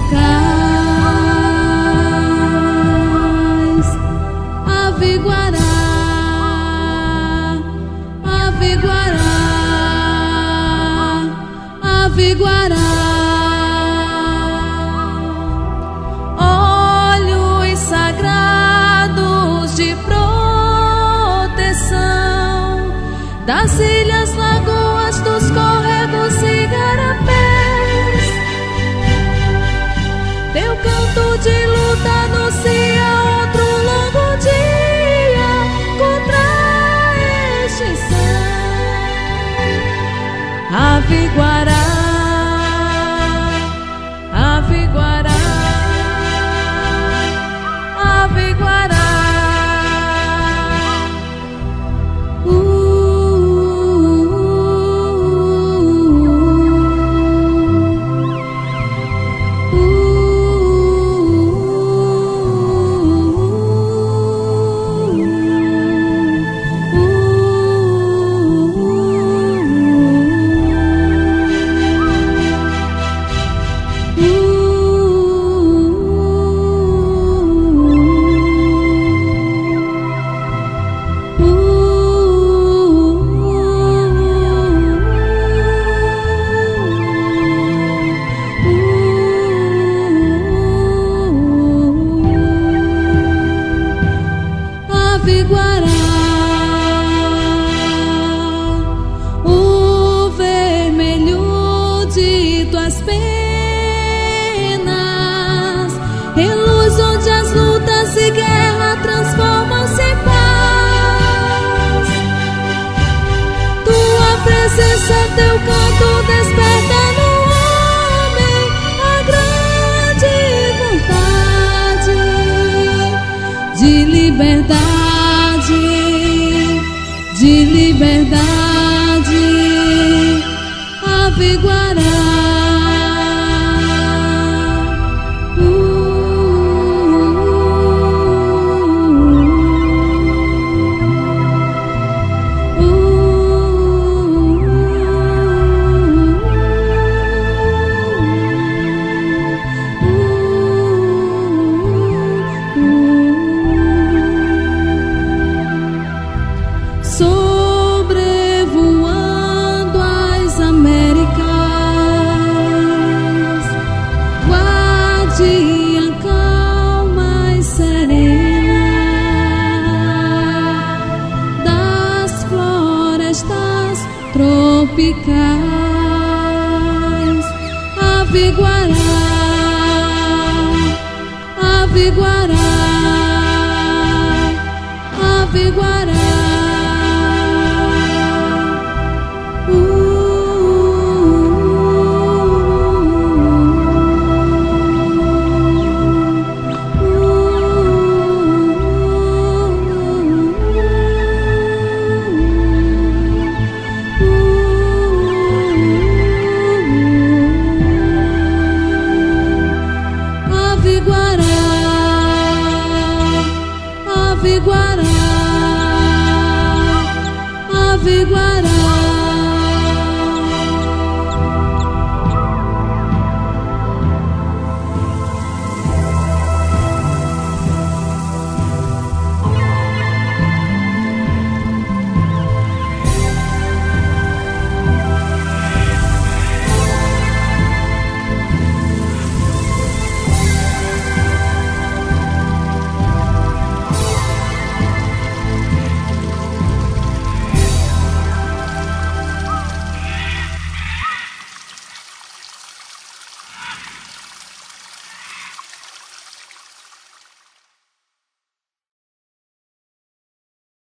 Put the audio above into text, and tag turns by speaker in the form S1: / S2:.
S1: Ave Guará, Ave Guará, Ave Guará. Olhos sagrados de proteção das ilhas, lagoas, dos córregos e garapés. Teu canto de luta anuncia outro longo dia contra a extinção. Ave Guará, Ave Guará, Ave Guará. Ave Guará, o vermelho de tuas penas, reluz onde as lutas e guerra transformam-se em paz. Tua presença, teu canto desperta no homem a grande vontade de liberdade, de liberdade. Ave Guará, sobrevoando as Américas, guardiã calma e serena das florestas tropicais. Ave Guará, Ave Guará, Ave Guará. Ave Guará, Ave Guará, Ave Guará.